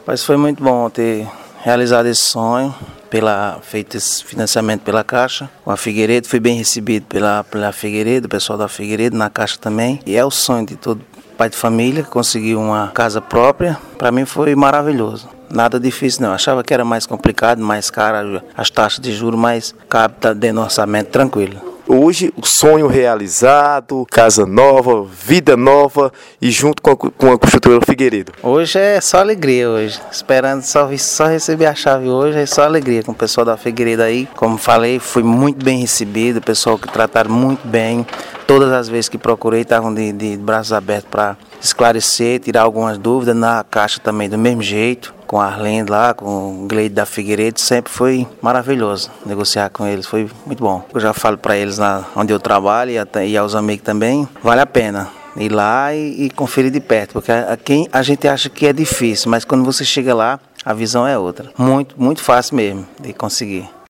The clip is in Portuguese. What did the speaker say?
Mas foi muito bom ter realizado esse sonho, feito esse financiamento pela Caixa, com a Figueiredo. Fui bem recebido pela Figueiredo, o pessoal da Figueiredo, na Caixa também. E é o sonho de todo pai de família, conseguir uma casa própria. Para mim foi maravilhoso. Nada difícil não, achava que era mais complicado, mais caro, as taxas de juros, mas cabe dentro do orçamento, tranquilo. Hoje, o sonho realizado, casa nova, vida nova e junto com a construtora Figueiredo. Hoje é só alegria, esperando só receber a chave hoje, é só alegria com o pessoal da Figueiredo aí. Como falei, fui muito bem recebido, o pessoal que trataram muito bem. Todas as vezes que procurei estavam de braços abertos para esclarecer, tirar algumas dúvidas. Na Caixa também do mesmo jeito, com a Arlene lá, com o Gleide da Figueiredo, sempre foi maravilhoso negociar com eles, foi muito bom. Eu já falo para eles onde eu trabalho e aos amigos também, vale a pena ir lá e conferir de perto, porque aqui a gente acha que é difícil, mas quando você chega lá, a visão é outra. Muito, muito fácil mesmo de conseguir.